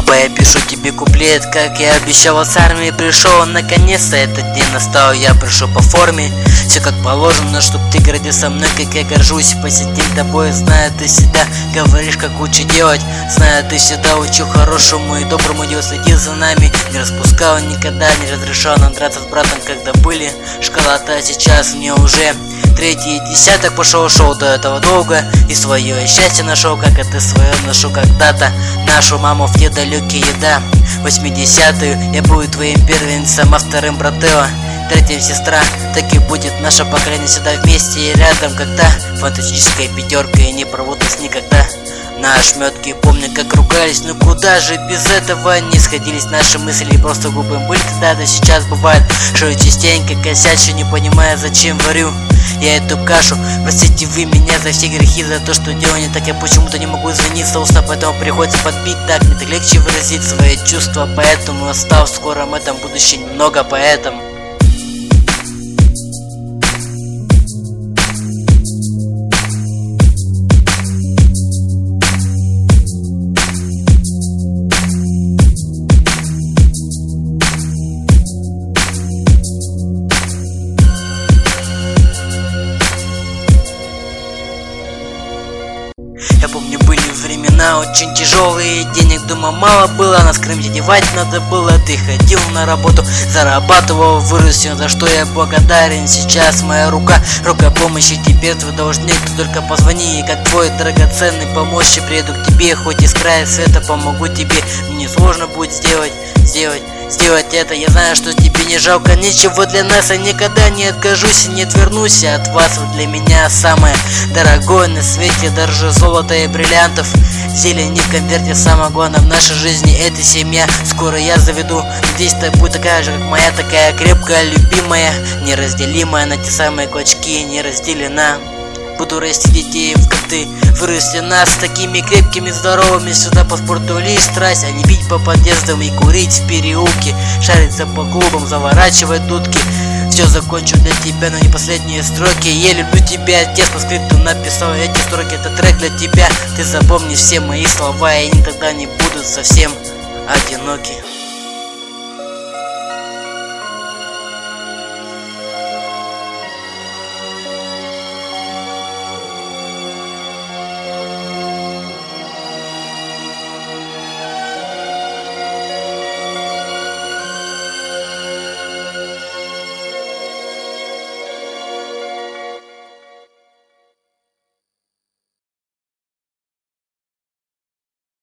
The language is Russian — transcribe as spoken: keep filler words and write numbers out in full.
Папа, я пишу тебе куплет, как я обещал, с армии пришел. Наконец-то этот день настал, я пришел по форме. Все как положено, чтоб ты гордился мной, как я горжусь. Посетим тобой, зная ты себя, говоришь, как лучше делать. Зная ты всегда учил хорошему и доброму делу, следил за нами. Не распускал никогда, не разрешал нам драться с братом, когда были школа-то. Сейчас мне уже третий десяток пошел, шел до этого долго, и свое счастье нашел, как это свое ношу когда-то. Нашу маму в те далекие еда. Восьмидесятую я буду твоим первенцем, а вторым брателло, третьим сестра. Так и будет наше поколение всегда вместе и рядом, когда фантастическая пятерка и не проводит нас никогда. На ошметке помню, как ругались, ну куда же без этого не сходились наши мысли, просто глупым были тогда, да сейчас бывает, что я частенько косячу, не понимая, зачем варю я эту кашу. Простите вы меня за все грехи, за то, что делаю не так, я почему-то не могу извиниться устно, поэтому приходится подбить так, мне так легче выразить свои чувства, поэтому остал в скором этом будущем немного поэтому. Я помню, были времена очень тяжелые, денег дома мало было, нас кормить одевать надо было. Ты ходил на работу, зарабатывал, вырастил, за что я благодарен. Сейчас моя рука, рука помощи, теперь твой должник, ты только позвони, и как твой драгоценный помощник приеду к тебе, хоть из края света помогу тебе. Мне сложно будет сделать, сделать Сделать это, я знаю, что тебе не жалко ничего для нас, я никогда не откажусь и не отвернусь от вас. Вы для меня самое дорогое на свете, дороже золота и бриллиантов. Зелень не в конверте, самое главное в нашей жизни — это семья. Скоро я заведу, надеюсь, ты будет такая же, как моя, такая крепкая, любимая, неразделимая, на те самые клочки не разделена. Буду расти детей, как ты, вырасти нас такими крепкими, здоровыми. Сюда по спорту лишь страсть, а не пить по подъездам и курить в переулке, шариться по клубам, заворачивать дудки. Все закончу для тебя, но не последние строки. Я люблю тебя, отец по скрипту написал эти строки. Это трек для тебя, ты запомни все мои слова, и никогда не буду совсем одиноки.